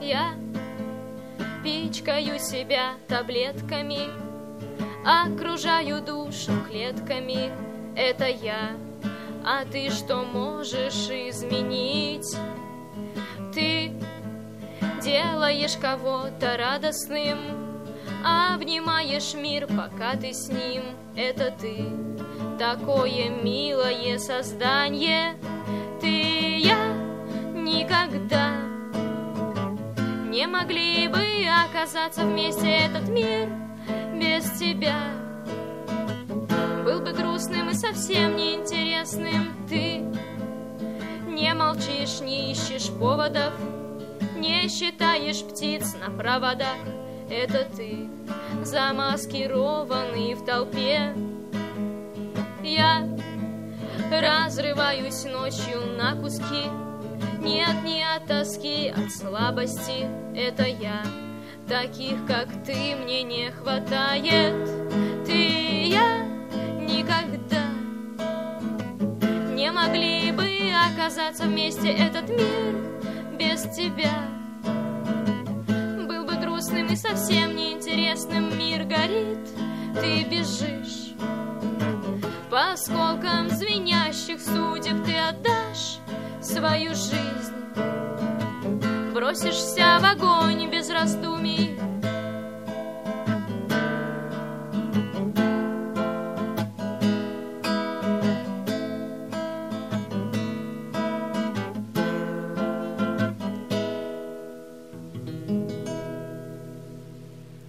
я пичкаю себя таблетками, окружаю душу клетками. Это я, а ты что можешь изменить? Ты делаешь кого-то радостным, обнимаешь мир, пока ты с ним. Это ты, такое милое создание. Ты, я никогда не могли бы оказаться вместе. Этот мир без тебя был бы грустным и совсем неинтересным. Ты не молчишь, не ищешь поводов, не считаешь птиц на проводах. Это ты, замаскированный в толпе. Я разрываюсь ночью на куски. Нет, не от тоски, от слабости. Это я, таких, как ты, мне не хватает. Ты, я никогда не могли бы оказаться вместе. Этот мир без тебя был бы грустным и совсем неинтересным. Мир горит, ты бежишь по осколкам звенящих судеб. Ты отдашь свою жизнь, бросишься в огонь без раздумий.